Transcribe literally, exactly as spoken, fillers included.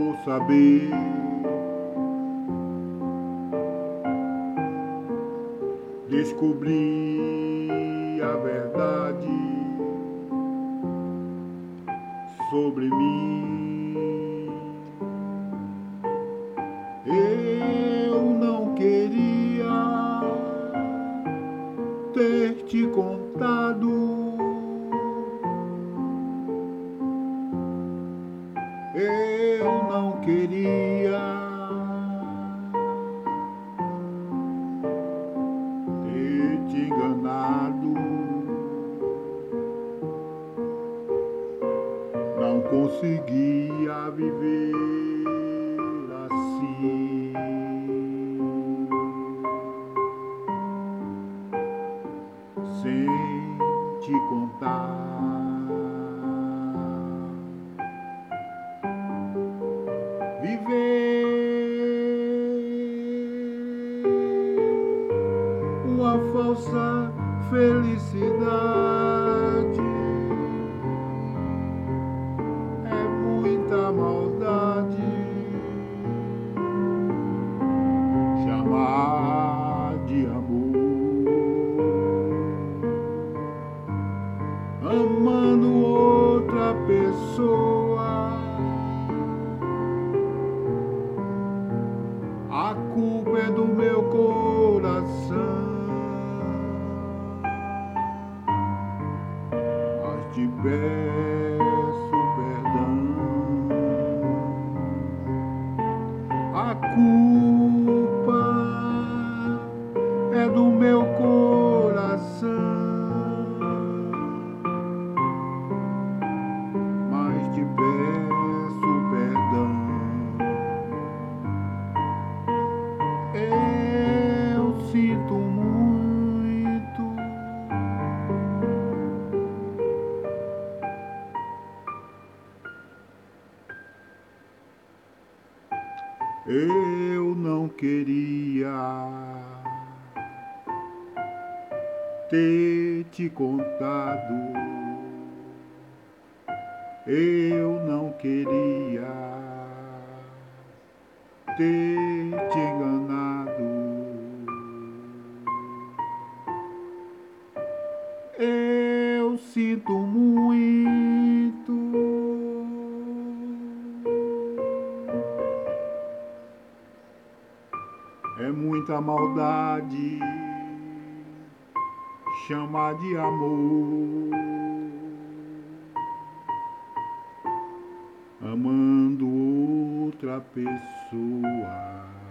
vou saber. Descobri a verdade sobre mim. Eu não queria ter te contado. Eu não queria ter te enganado. Não conseguia viver assim, sem te contar. Viver uma falsa felicidade é muita maldade. Chamar de amor, amando outra pessoa. A culpa é do meu coração, mas te peço perdão. A culpa é do meu coração, mas te peço perdão. Eu sinto muito. Eu não queria ter te contado. Eu não queria ter te enganado. Eu sinto muito. É muita maldade chamar de amor, amando outra pessoa.